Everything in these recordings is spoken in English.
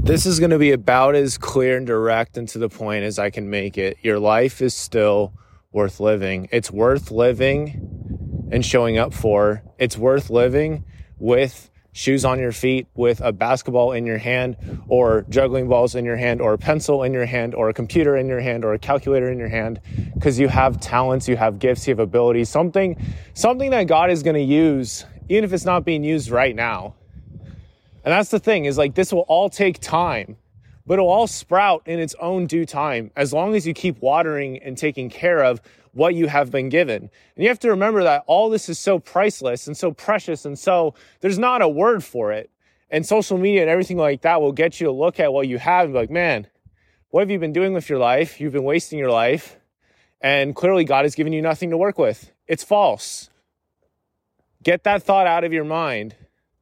This is going to be about as clear and direct and to the point as I can make it. Your life is still worth living. It's worth living and showing up for. It's worth living with shoes on your feet, with a basketball in your hand, or juggling balls in your hand, or a pencil in your hand, or a computer in your hand, or a calculator in your hand, because you have talents, you have gifts, you have abilities, something that God is going to use, even if it's not being used right now. And that's the thing, is like, this will all take time, but it'll all sprout in its own due time, as long as you keep watering and taking care of what you have been given. And you have to remember that all this is so priceless and so precious, and so there's not a word for it. And social media and everything like that will get you to look at what you have and be like, man, what have you been doing with your life? You've been wasting your life. And clearly God has given you nothing to work with. It's false. Get that thought out of your mind.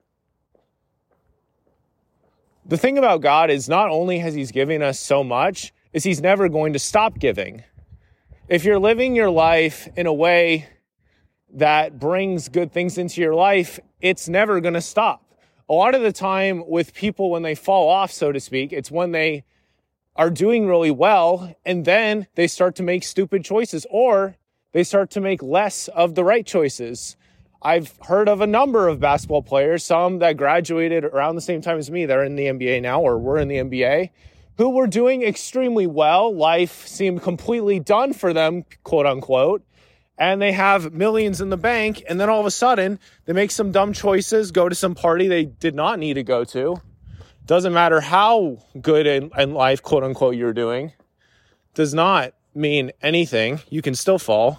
The thing about God is, not only has He's given us so much, is He's never going to stop giving. If you're living your life in a way that brings good things into your life, it's never going to stop. A lot of the time with people, when they fall off, so to speak, it's when they are doing really well and then they start to make stupid choices, or they start to make less of the right choices. I've heard of a number of basketball players, some that graduated around the same time as me, they're in the NBA now, or were in the NBA, who were doing extremely well. Life seemed completely done for them, quote unquote, and they have millions in the bank, and then all of a sudden, they make some dumb choices, go to some party they did not need to go to. Doesn't matter how good in life, quote unquote, you're doing. Does not mean anything. You can still fall.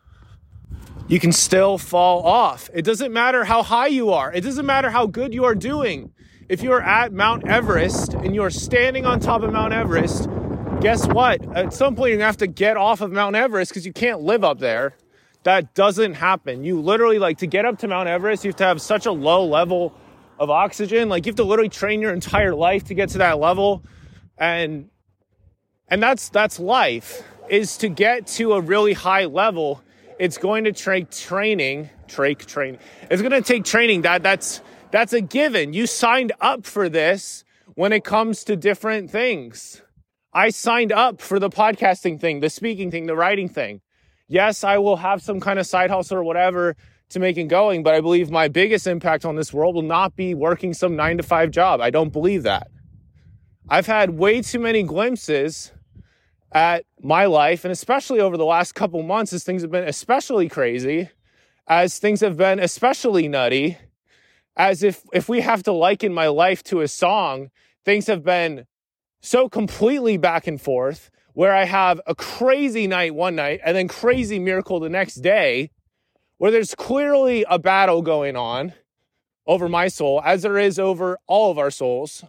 You can still fall off. It doesn't matter how high you are. It doesn't matter how good you are doing. If you are at Mount Everest and you are standing on top of Mount Everest, guess what? At some point, you're going to have to get off of Mount Everest because you can't live up there. That doesn't happen. You literally, to get up to Mount Everest, you have to have such a low level of oxygen. You have to literally train your entire life to get to that level. And that's life, is to get to a really high level. It's going to take training. It's going to take training. That's a given. You signed up for this when it comes to different things. I signed up for the podcasting thing, the speaking thing, the writing thing. Yes, I will have some kind of side hustle or whatever to make it going, but I believe my biggest impact on this world will not be working some 9-to-5 job. I don't believe that. I've had way too many glimpses at my life, and especially over the last couple months, as things have been especially crazy, as things have been especially nutty, as if we have to liken my life to a song, things have been so completely back and forth, where I have a crazy night one night and then crazy miracle the next day, where there's clearly a battle going on over my soul, as there is over all of our souls.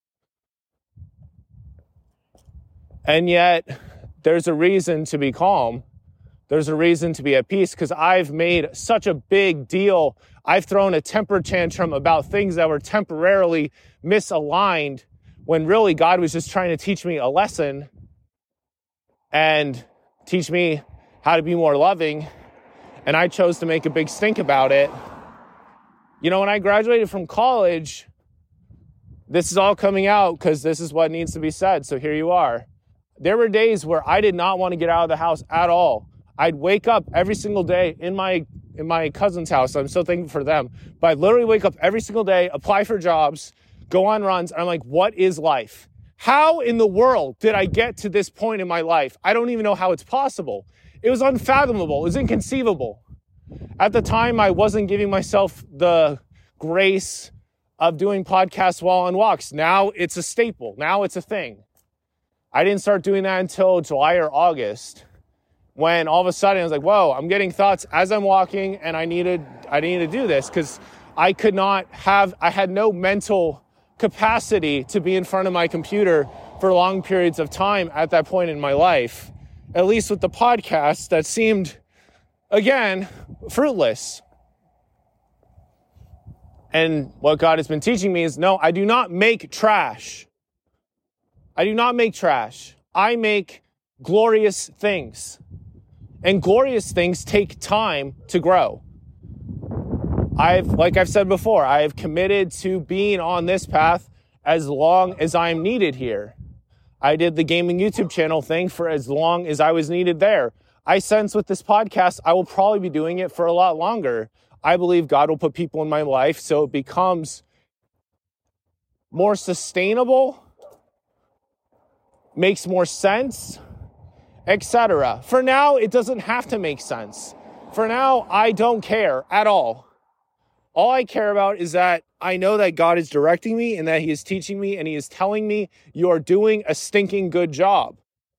And yet, there's a reason to be calm. There's a reason to be at peace, because I've made such a big deal. I've thrown a temper tantrum about things that were temporarily misaligned, when really God was just trying to teach me a lesson and teach me how to be more loving. And I chose to make a big stink about it. When I graduated from college, this is all coming out because this is what needs to be said. So here you are. There were days where I did not want to get out of the house at all. I'd wake up every single day in my cousin's house. I'm so thankful for them. But I'd literally wake up every single day, apply for jobs, go on runs. And I'm like, what is life? How in the world did I get to this point in my life? I don't even know how it's possible. It was unfathomable. It was inconceivable. At the time, I wasn't giving myself the grace of doing podcasts while on walks. Now it's a staple. Now it's a thing. I didn't start doing that until July or August, when all of a sudden I was like, whoa, I'm getting thoughts as I'm walking, and I needed to do this, because I had no mental capacity to be in front of my computer for long periods of time at that point in my life, at least with the podcast that seemed, again, fruitless. And what God has been teaching me is, no, I do not make trash. I do not make trash. I make glorious things. And glorious things take time to grow. Like I've said before, I have committed to being on this path as long as I'm needed here. I did the gaming YouTube channel thing for as long as I was needed there. I sense with this podcast, I will probably be doing it for a lot longer. I believe God will put people in my life so it becomes more sustainable, makes more sense, etc. For now, it doesn't have to make sense. For now, I don't care at all. All I care about is that I know that God is directing me and that he is teaching me and he is telling me you are doing a stinking good job.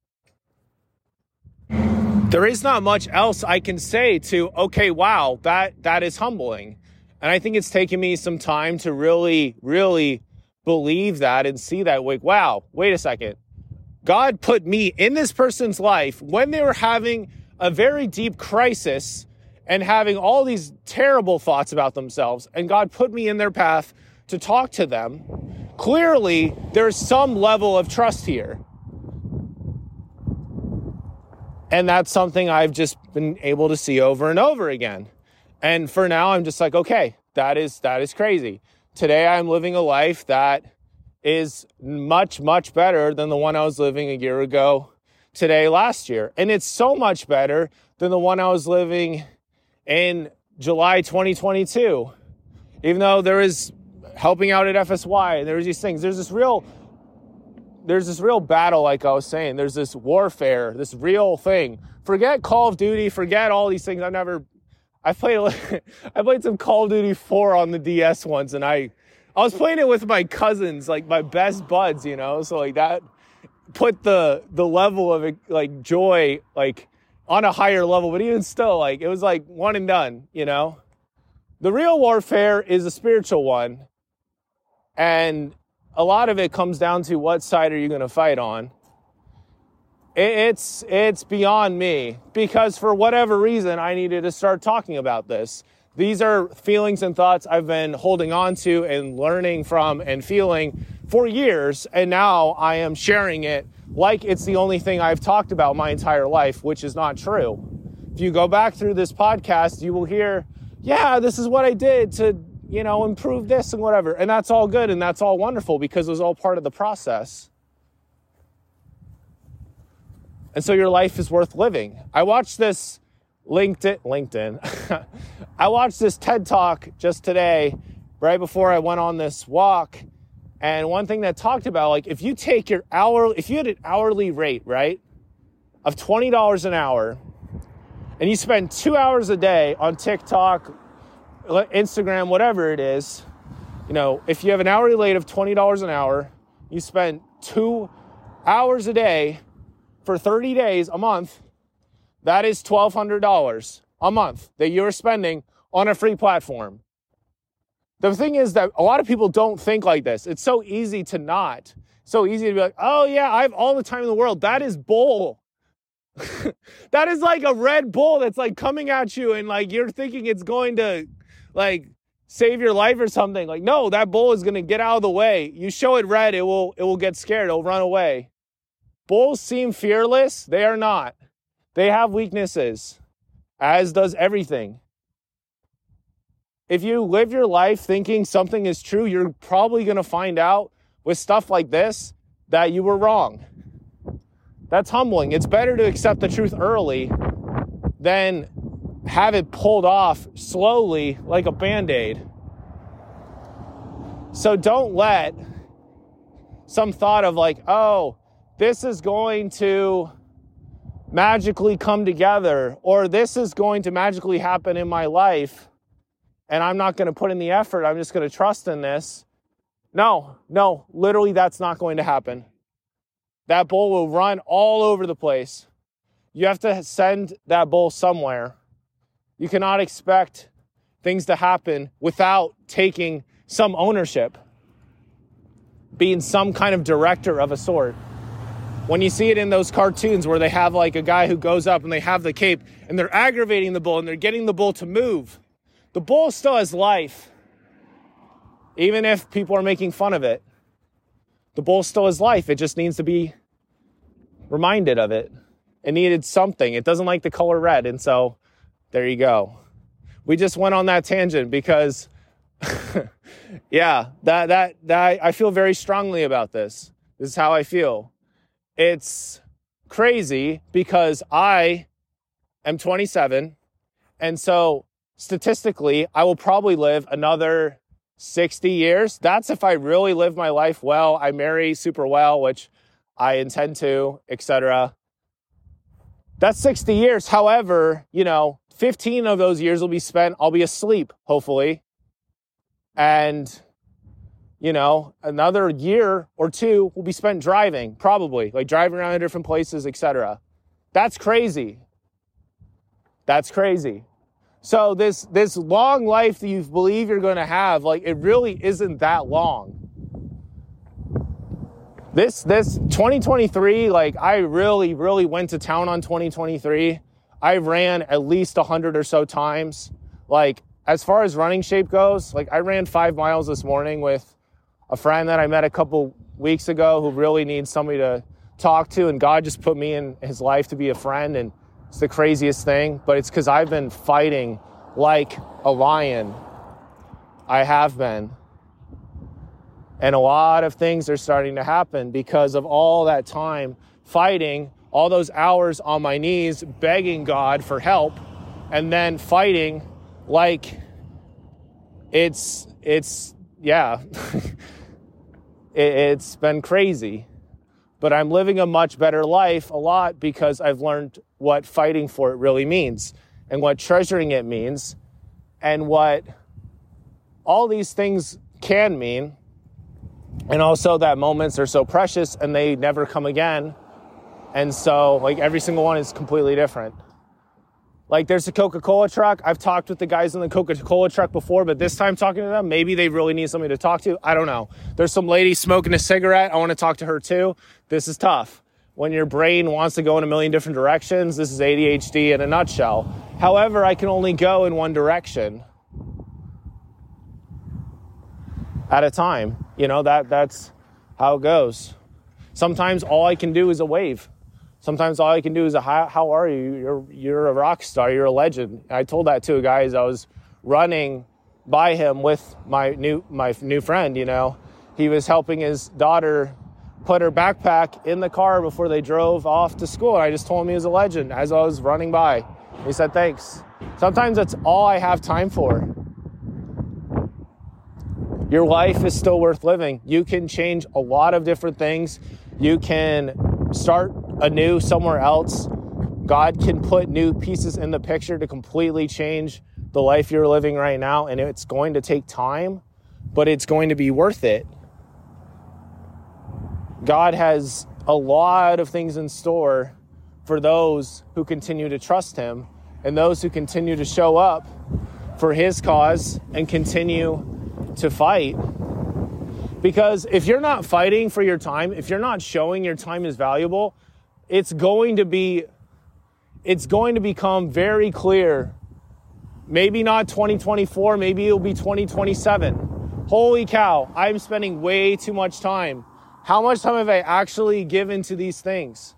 There is not much else I can say to, okay, wow, that is humbling. And I think it's taken me some time to really, really believe that and see that, like, wow, wait a second. God put me in this person's life when they were having a very deep crisis and having all these terrible thoughts about themselves. And God put me in their path to talk to them. Clearly, there's some level of trust here. And that's something I've just been able to see over and over again. And for now, I'm just like, okay, that is crazy. Today, I'm living a life that is much, much better than the one I was living a year ago today last year. And it's so much better than the one I was living in July 2022. Even though there is helping out at FSY, and there's these things, there's this real battle, like I was saying. There's this warfare, this real thing. Forget Call of Duty, forget all these things. I played some Call of Duty 4 on the DS once, and I was playing it with my cousins, like my best buds, so like that put the level of like joy like on a higher level, but even still, like it was like one and done. The real warfare is a spiritual one, and a lot of it comes down to what side are you going to fight on. It's beyond me, because for whatever reason I needed to start talking about this. These are feelings and thoughts I've been holding on to and learning from and feeling for years, and now I am sharing it like it's the only thing I've talked about my entire life, which is not true. If you go back through this podcast, you will hear, yeah, this is what I did to, improve this and whatever. And that's all good and that's all wonderful because it was all part of the process. And so your life is worth living. I watched this LinkedIn. I watched this TED Talk just today, right before I went on this walk. And one thing that talked about, like, if you had an hourly rate, right, of $20 an hour, and you spend 2 hours a day on TikTok, Instagram, whatever it is, if you have an hourly rate of $20 an hour, you spend 2 hours a day for 30 days a month, that is $1,200 a month that you're spending on a free platform. The thing is that a lot of people don't think like this. It's so easy to not. So easy to be like, oh yeah, I have all the time in the world. That is bull. That is like a Red Bull that's like coming at you and like you're thinking it's going to like save your life or something. Like, no, that bull is going to get out of the way. You show it red, it will get scared. It'll run away. Bulls seem fearless. They are not. They have weaknesses, as does everything. If you live your life thinking something is true, you're probably going to find out with stuff like this that you were wrong. That's humbling. It's better to accept the truth early than have it pulled off slowly like a Band-Aid. So don't let some thought of like, oh, this is going to magically come together, or this is going to magically happen in my life, and I'm not going to put in the effort, I'm just going to trust in this. No, literally that's not going to happen. That bull will run all over the place. You have to send that bull somewhere. You cannot expect things to happen without taking some ownership, being some kind of director of a sort. When you see it in those cartoons where they have like a guy who goes up and they have the cape and they're aggravating the bull and they're getting the bull to move, the bull still has life. Even if people are making fun of it, the bull still has life. It just needs to be reminded of it. It needed something. It doesn't like the color red. And so there you go. We just went on that tangent because Yeah, that I feel very strongly about this. This is how I feel. It's crazy because I am 27, and so statistically, I will probably live another 60 years. That's if I really live my life well. I marry super well, which I intend to, etc. That's 60 years. However, 15 of those years will be spent, I'll be asleep, hopefully. And, another year or two will be spent driving, probably, like driving around to different places, etc. That's crazy. That's crazy. So this long life that you believe you're going to have, like, it really isn't that long. This 2023, like, I really, really went to town on 2023. I ran at least 100 or so times. Like, as far as running shape goes, like, I ran 5 miles this morning with a friend that I met a couple weeks ago who really needs somebody to talk to, and God just put me in his life to be a friend, and it's the craziest thing, but it's because I've been fighting like a lion. I have been. And a lot of things are starting to happen because of all that time fighting, all those hours on my knees, begging God for help, and then fighting like it's been crazy. But I'm living a much better life a lot because I've learned what fighting for it really means, and what treasuring it means, and what all these things can mean. And also that moments are so precious and they never come again. And so, like, every single one is completely different. Like, there's a Coca-Cola truck. I've talked with the guys in the Coca-Cola truck before, but this time talking to them, maybe they really need somebody to talk to. I don't know. There's some lady smoking a cigarette. I want to talk to her too. This is tough. When your brain wants to go in a million different directions, this is ADHD in a nutshell. However, I can only go in one direction at a time. That's how it goes. Sometimes all I can do is a wave. Sometimes all I can do is how are you? You're a rock star. You're a legend. I told that to a guy as I was running by him with my new friend. He was helping his daughter put her backpack in the car before they drove off to school. And I just told him he was a legend as I was running by. He said, thanks. Sometimes that's all I have time for. Your life is still worth living. You can change a lot of different things. You can start anew somewhere else. God can put new pieces in the picture to completely change the life you're living right now. And it's going to take time, but it's going to be worth it. God has a lot of things in store for those who continue to trust him and those who continue to show up for his cause and continue to fight. Because if you're not fighting for your time, if you're not showing your time is valuable, it's going to become very clear. Maybe not 2024, maybe it'll be 2027. Holy cow, I'm spending way too much time. How much time have I actually given to these things?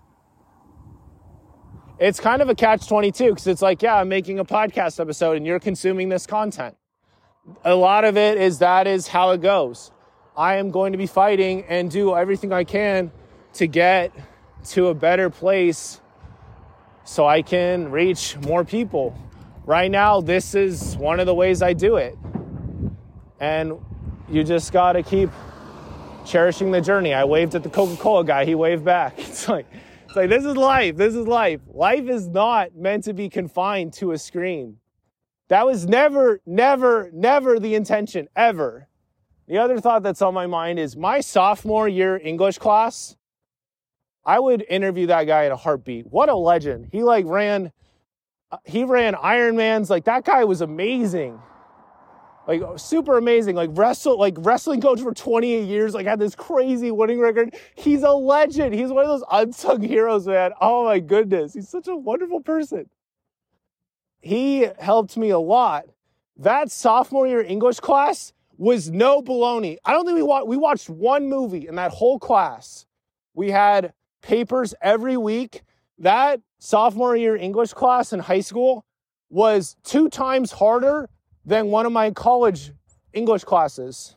It's kind of a catch-22 because it's like, yeah, I'm making a podcast episode and you're consuming this content. A lot of it is that is how it goes. I am going to be fighting and do everything I can to get to a better place so I can reach more people. Right now, this is one of the ways I do it. And you just got to keep cherishing the journey. I waved at the Coca-Cola guy. He waved back. It's like, this is life. This is life. Life is not meant to be confined to a screen. That was never, never, never the intention, ever. The other thought that's on my mind is my sophomore year English class, I would interview that guy in a heartbeat. What a legend. He ran Ironmans. Like, that guy was amazing. Like, super amazing. Wrestling coach for 28 years, had this crazy winning record. He's a legend. He's one of those unsung heroes, man. Oh my goodness. He's such a wonderful person. He helped me a lot. That sophomore year English class was no baloney. I don't think we watched one movie in that whole class. We had papers every week. That sophomore year English class in high school was 2 times harder than one of my college English classes.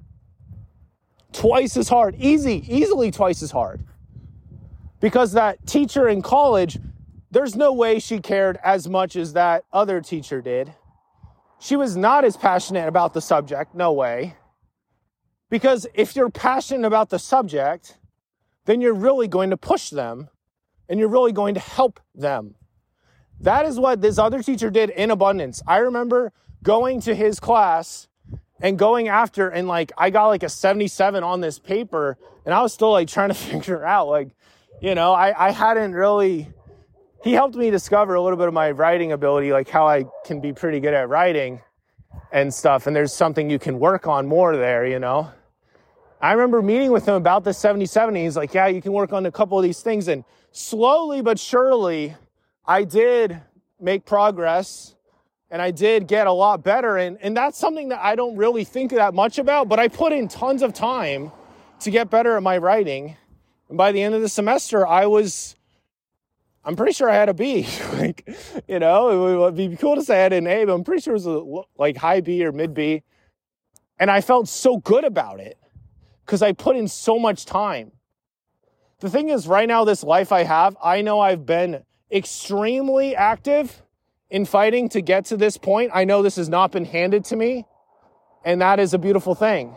Twice as hard, easily twice as hard. Because that teacher in college, there's no way she cared as much as that other teacher did. She was not as passionate about the subject, no way. Because if you're passionate about the subject, then you're really going to push them and you're really going to help them. That is what this other teacher did in abundance. I remember going to his class and going after, and like, I got like a 77 on this paper, and I was still like trying to figure out, like, you know, I hadn't really, he helped me discover a little bit of my writing ability, like how I can be pretty good at writing and stuff. And there's something you can work on more there, you know. I remember meeting with him about this 77. And he's like, yeah, you can work on a couple of these things. And slowly but surely, I did make progress and I did get a lot better. And that's something that I don't really think that much about, but I put in tons of time to get better at my writing. And by the end of the semester, I'm pretty sure I had a B. Like, you know, it would be cool to say I had an A, but I'm pretty sure it was like high B or mid B. And I felt so good about it because I put in so much time. The thing is, right now, this life I have, I know I've been extremely active in fighting to get to this point. I know this has not been handed to me, and that is a beautiful thing.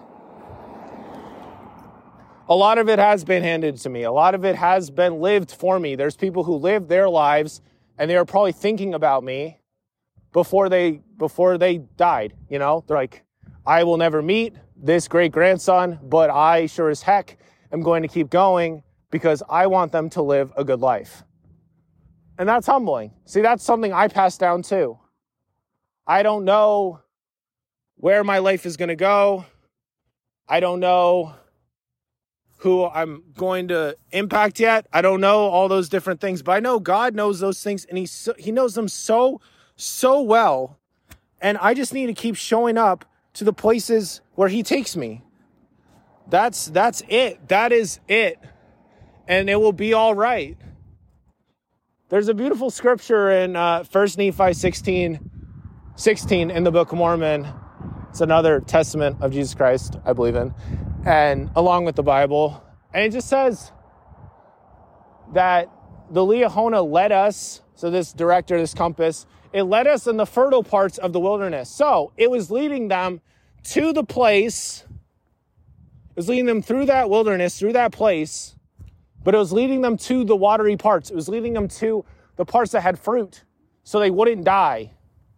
A lot of it has been handed to me. A lot of it has been lived for me. There's people who live their lives, and they are probably thinking about me before they died. You know, they're like, I will never meet this great-grandson, but I sure as heck am going to keep going because I want them to live a good life. And that's humbling. See, that's something I pass down too. I don't know where my life is going to go. I don't know who I'm going to impact yet. I don't know all those different things, but I know God knows those things, and he knows them so well. And I just need to keep showing up to the places where he takes me. That's it. That is it. And it will be all right. There's a beautiful scripture in 1 Nephi 16 in the Book of Mormon. It's another testament of Jesus Christ, I believe in, and along with the Bible. And it just says that the Liahona led us, so this director, this compass, it led us in the fertile parts of the wilderness. So it was leading them to the place, it was leading them through that wilderness, through that place, but it was leading them to the watery parts. It was leading them to the parts that had fruit so they wouldn't die.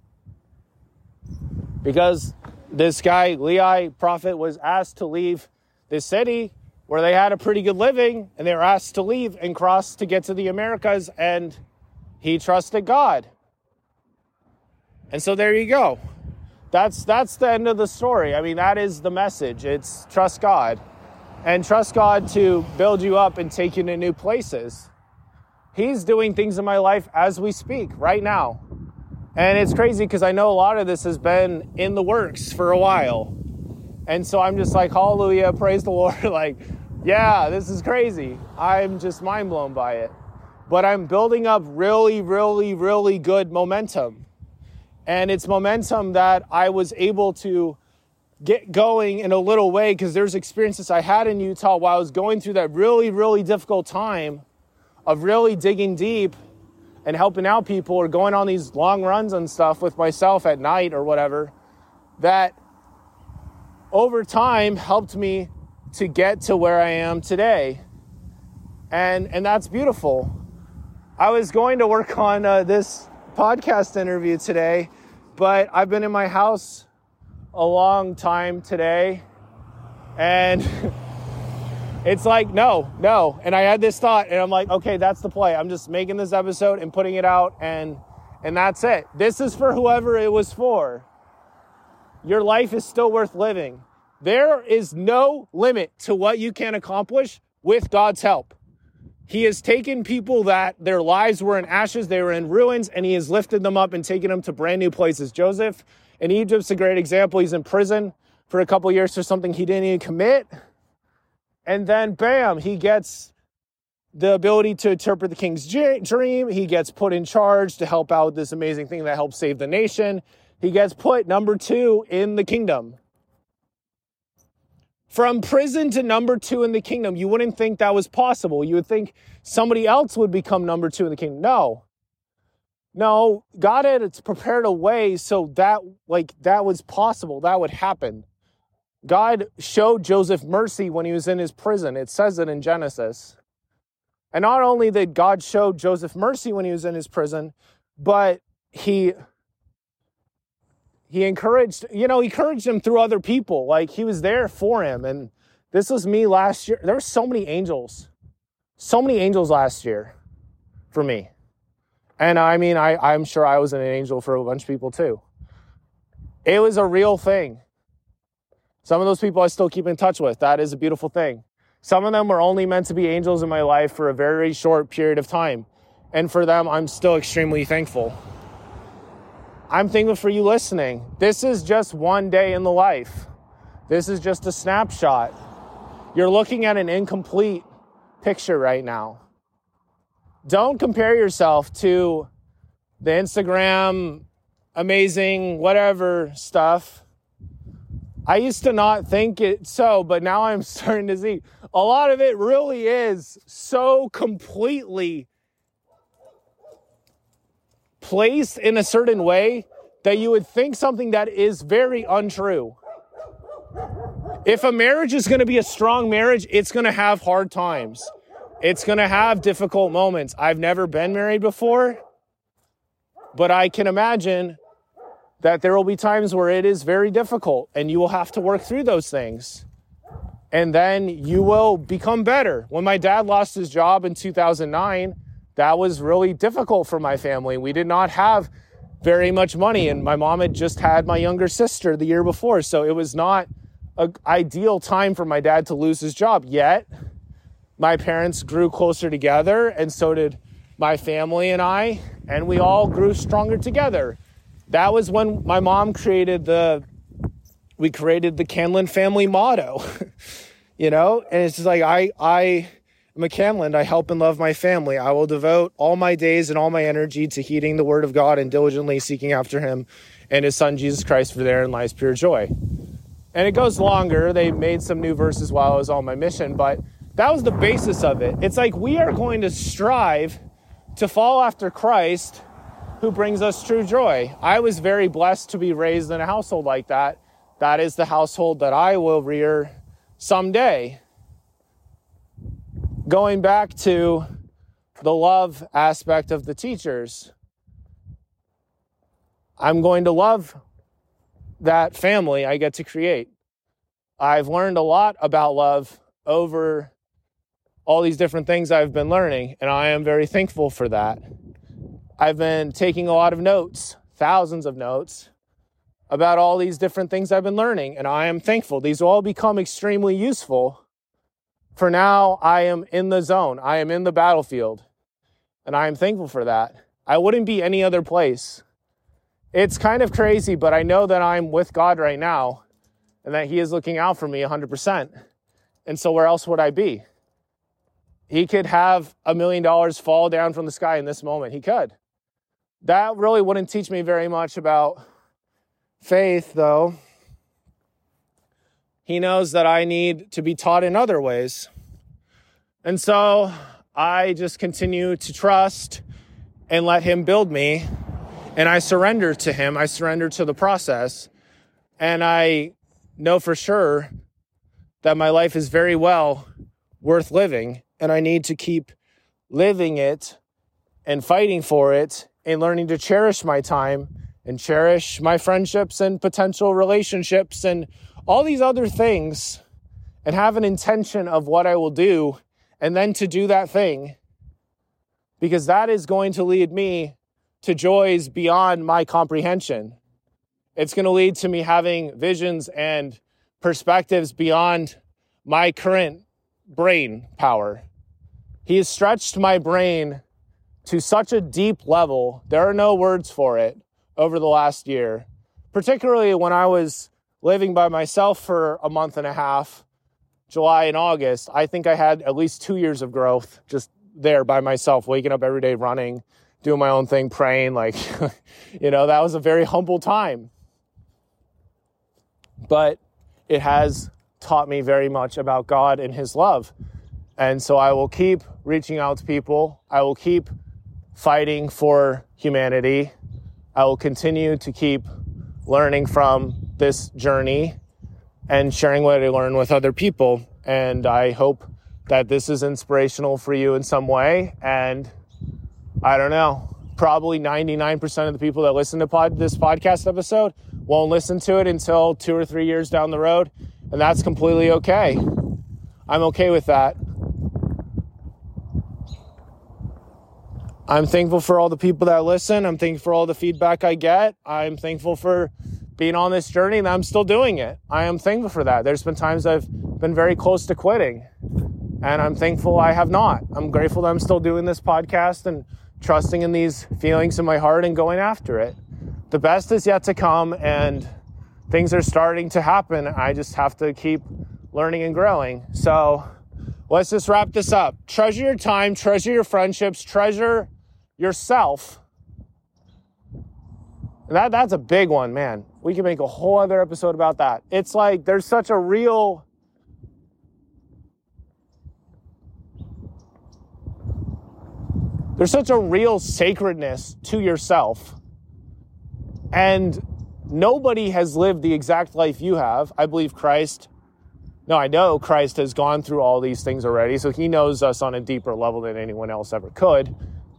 Because this guy, Lehi, prophet, was asked to leave this city where they had a pretty good living, and they were asked to leave and cross to get to the Americas, and he trusted God. And so there you go. That's the end of the story. I mean, that is the message. It's trust God. And trust God to build you up and take you to new places. He's doing things in my life as we speak right now. And it's crazy because I know a lot of this has been in the works for a while. And so I'm just like, hallelujah, praise the Lord. Like, yeah, this is crazy. I'm just mind blown by it. But I'm building up really, really, really good momentum. And it's momentum that I was able to get going in a little way because there's experiences I had in Utah while I was going through that really, really difficult time of really digging deep and helping out people or going on these long runs and stuff with myself at night or whatever, that over time helped me to get to where I am today. And that's beautiful. I was going to work on this podcast interview today, but I've been in my house a long time today, and it's like, no. And I had this thought, and I'm like, okay, that's the play. I'm just making this episode and putting it out, and that's it. This is for whoever it was for. Your life is still worth living. There is no limit to what you can accomplish with God's help. He has taken people that their lives were in ashes, they were in ruins, and he has lifted them up and taken them to brand new places. Joseph in Egypt's a great example. He's in prison for a couple years for something he didn't even commit. And then, bam, he gets the ability to interpret the king's dream. He gets put in charge to help out with this amazing thing that helps save the nation. He gets put number 2 in the kingdom. From prison to number 2 in the kingdom. You wouldn't think that was possible. You would think somebody else would become number 2 in the kingdom. No, God had prepared a way so that was possible. That would happen. God showed Joseph mercy when he was in his prison. It says it in Genesis. And not only did God show Joseph mercy when he was in his prison, but he encouraged him through other people. Like, he was there for him. And this was me last year. There were so many angels last year for me. And I mean, I'm sure I was an angel for a bunch of people too. It was a real thing. Some of those people I still keep in touch with. That is a beautiful thing. Some of them were only meant to be angels in my life for a very short period of time. And for them, I'm still extremely thankful. I'm thankful for you listening. This is just one day in the life. This is just a snapshot. You're looking at an incomplete picture right now. Don't compare yourself to the Instagram amazing whatever stuff. I used to not think it so, but now I'm starting to see a lot of it really is so completely placed in a certain way that you would think something that is very untrue. If a marriage is going to be a strong marriage, it's going to have hard times. It's going to have difficult moments. I've never been married before, but I can imagine that there will be times where it is very difficult and you will have to work through those things. And then you will become better. When my dad lost his job in 2009, that was really difficult for my family. We did not have very much money, and my mom had just had my younger sister the year before, so it was not an ideal time for my dad to lose his job. Yet, my parents grew closer together, and so did my family and I, and we all grew stronger together. That was when my mom created the Canlin family motto, and it's just like, I'm a Canlin. I help and love my family. I will devote all my days and all my energy to heeding the word of God and diligently seeking after him and his son, Jesus Christ, for therein lies pure joy. And it goes longer. They made some new verses while I was on my mission, but that was the basis of it. It's like we are going to strive to follow after Christ, who brings us true joy. I was very blessed to be raised in a household like that. That is the household that I will rear someday. Going back to the love aspect of the teachers, I'm going to love that family I get to create. I've learned a lot about love over all these different things I've been learning, and I am very thankful for that. I've been taking a lot of notes, thousands of notes, about all these different things I've been learning, and I am thankful. These will all become extremely useful. For now, I am in the zone. I am in the battlefield, and I am thankful for that. I wouldn't be any other place. It's kind of crazy, but I know that I'm with God right now, and that he is looking out for me 100%. And so where else would I be? He could have $1 million fall down from the sky in this moment. He could. That really wouldn't teach me very much about faith, though. He knows that I need to be taught in other ways. And so I just continue to trust and let him build me. And I surrender to him. I surrender to the process. And I know for sure that my life is very well worth living. And I need to keep living it and fighting for it and learning to cherish my time and cherish my friendships and potential relationships and all these other things, and have an intention of what I will do, and then to do that thing, because that is going to lead me to joys beyond my comprehension. It's going to lead to me having visions and perspectives beyond my current brain power. He has stretched my brain to such a deep level, there are no words for it, over the last year, particularly when I was living by myself for a month and a half, July and August. I think I had at least 2 years of growth just there by myself, waking up every day, running, doing my own thing, praying, that was a very humble time. But it has taught me very much about God and his love. And so I will keep reaching out to people. I will keep fighting for humanity. I will continue to keep learning from this journey and sharing what I learn with other people. And I hope that this is inspirational for you in some way. And I don't know, probably 99% of the people that listen to this podcast episode won't listen to it until 2 or 3 years down the road. And that's completely okay. I'm okay with that. I'm thankful for all the people that listen. I'm thankful for all the feedback I get. I'm thankful for being on this journey, and I'm still doing it. I am thankful for that. There's been times I've been very close to quitting, and I'm thankful I have not. I'm grateful that I'm still doing this podcast and trusting in these feelings in my heart and going after it. The best is yet to come, and things are starting to happen. I just have to keep learning and growing. So let's just wrap this up. Treasure your time, treasure your friendships, treasure yourself. And that's a big one, man. We can make a whole other episode about that. It's like there's such a real sacredness to yourself. And nobody has lived the exact life you have. I know Christ has gone through all these things already, so he knows us on a deeper level than anyone else ever could.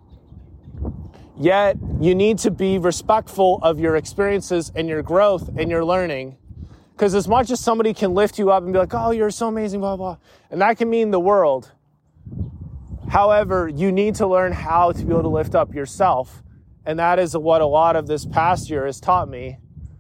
Yet, you need to be respectful of your experiences and your growth and your learning. Because as much as somebody can lift you up and be like, oh, you're so amazing, blah, blah, and that can mean the world. However, you need to learn how to be able to lift up yourself. And that is what a lot of this past year has taught me,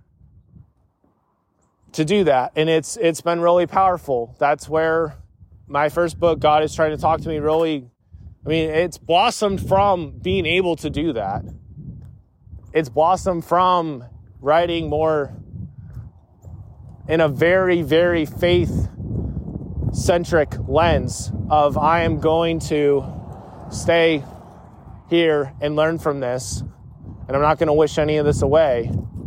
to do that. And it's been really powerful. That's where my first book, God is Trying to Talk to Me, really, it's blossomed from being able to do that. It's blossomed from writing more in a very, very faith-centric lens of I am going to stay here and learn from this, and I'm not going to wish any of this away.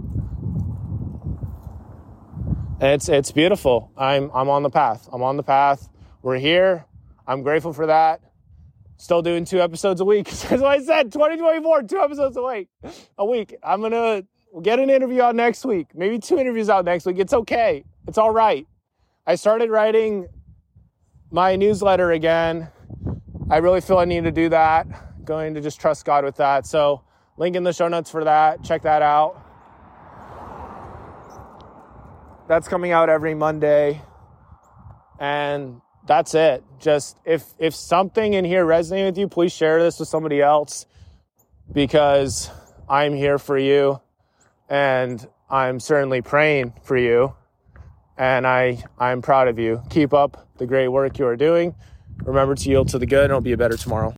And it's beautiful. I'm on the path. We're here. I'm grateful for that. Still doing 2 episodes a week. That's what I said. 2024, 2 episodes a week. I'm going to get an interview out next week. Maybe 2 interviews out next week. It's okay. It's all right. I started writing my newsletter again. I really feel I need to do that. Going to just trust God with that. So link in the show notes for that. Check that out. That's coming out every Monday. And that's it. Just if something in here resonated with you, please share this with somebody else, because I'm here for you and I'm certainly praying for you, and I'm proud of you. Keep up the great work you are doing. Remember to yield to the good, and it'll be a better tomorrow.